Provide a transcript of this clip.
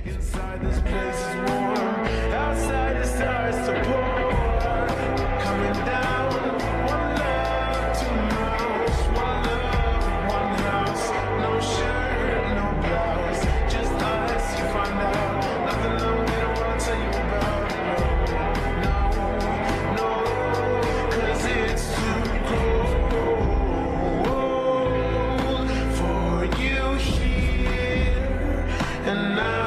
Inside this place is warm, outside the stars to pour. Coming down, one love, two mouths, one love, one house. No shirt, no blouse, just us, you find out. Nothing I'm gonna wanna tell you about. No, no, no, cause it's too cold for you here and now.